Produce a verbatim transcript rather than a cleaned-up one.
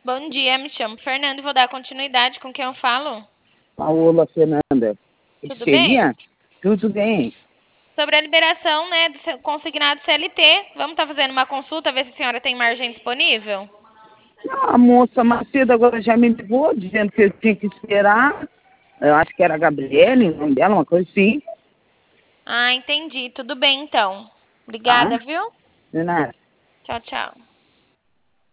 Bom dia, me chamo Fernando e vou dar continuidade com quem eu falo. Paola Fernanda. Tudo Seria? bem? Tudo bem. Sobre a liberação, né, do seu consignado C L T, vamos estar fazendo uma consulta, ver se a senhora tem margem disponível? Não, a moça mais cedo agora já me ligou, dizendo que eu tinha que esperar. Eu acho que era a Gabriele, o nome dela, uma coisa assim. Ah, entendi. Tudo bem, então. Tá? Obrigada, viu? De nada. Tchau, tchau.